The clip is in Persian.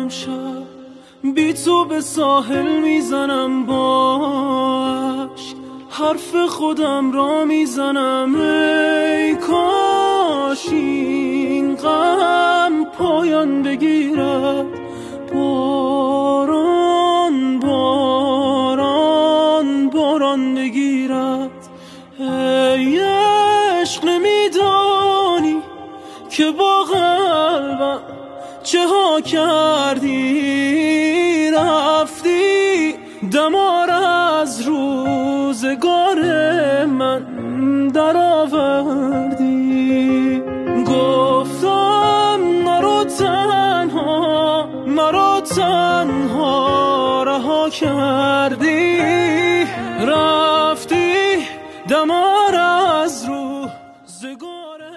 امشب بی تو به ساحل میزنم باش، حرف خودم را میزنم ای کاش این غم پایان بگیرد. باران باران باران بگیرد. ای عشق نمیدانی که با قلبم چه ها کردی، رفتی دمار از روزگار من در آوردی. گفتم مرا تنها رها کردی،